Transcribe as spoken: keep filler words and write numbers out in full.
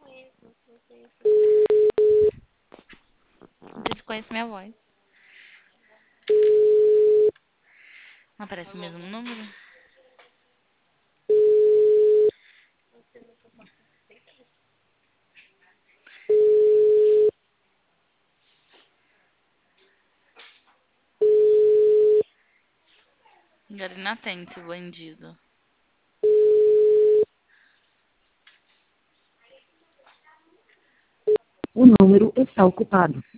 Vocês conhecem minha voz. Não aparece o mesmo número? Agora ele não atende, seu bandido. O número está ocupado.